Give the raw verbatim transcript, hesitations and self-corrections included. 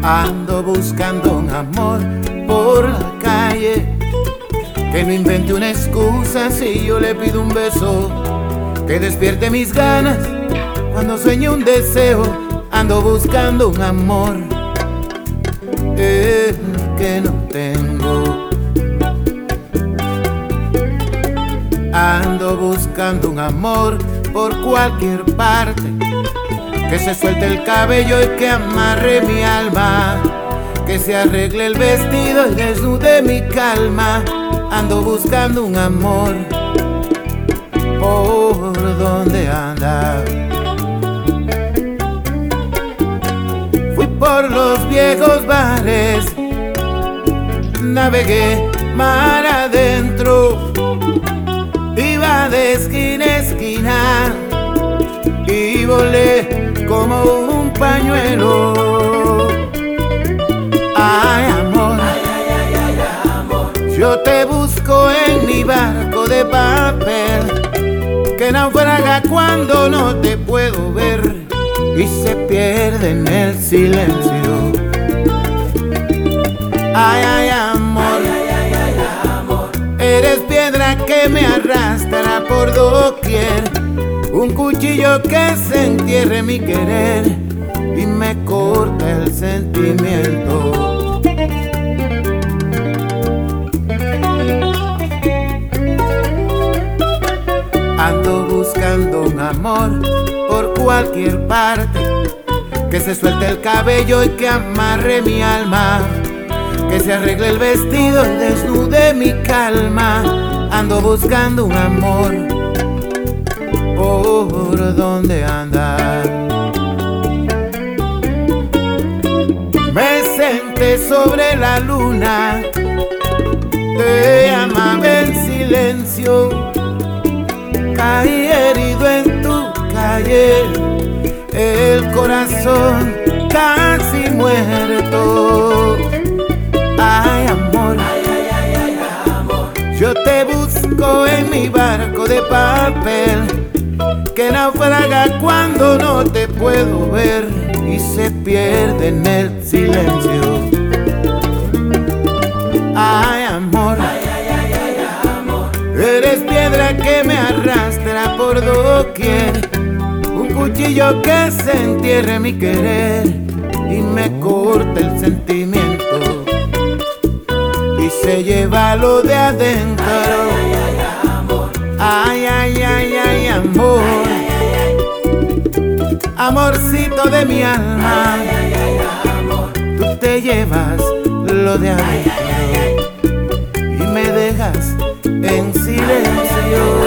Ando buscando un amor por la calle, que no invente una excusa si yo le pido un beso, que despierte mis ganas cuando sueñe un deseo. Ando buscando un amor, el que no tengo. Ando buscando un amor por cualquier parte, que se suelte el cabello y que amarre mi alma, que se arregle el vestido y desnude mi calma. Ando buscando un amor, ¿por dónde anda? Fui por los viejos bares, navegué mar adentro, iba de esquina a esquina y volé como un pañuelo. Ay, amor, ay, ay, ay, ay, amor, yo te busco en mi barco de papel, que naufraga cuando no te puedo ver y se pierde en el silencio. Ay, ay, amor, ay, ay, ay, ay, amor, eres piedra que me arrastra por doquier, un cuchillo que se entierre mi querer y me corta el sentimiento. Ando buscando un amor por cualquier parte, que se suelte el cabello y que amarre mi alma, que se arregle el vestido y desnude mi calma. Ando buscando un amor, ¿por dónde anda? Me senté sobre la luna, te llamaba en silencio, caí herido en tu calle, el corazón casi muerto. Ay, amor, ay, ay, ay, ay, amor, yo te busco en mi barco de papel, que naufraga cuando no te puedo ver y se pierde en el silencio. Ay, amor, ay, ay, ay, ay, amor, eres piedra que me arrastra por doquier, un cuchillo que se entierre mi querer y me corta el sentimiento y se lleva lo de adentro. ay, ay, ay, amor, Ay, ay, ay, ay, amor, ay, ay, ay, amorcito de mi alma, ay, ay, ay, amor, tú te llevas lo de adentro y me dejas en silencio.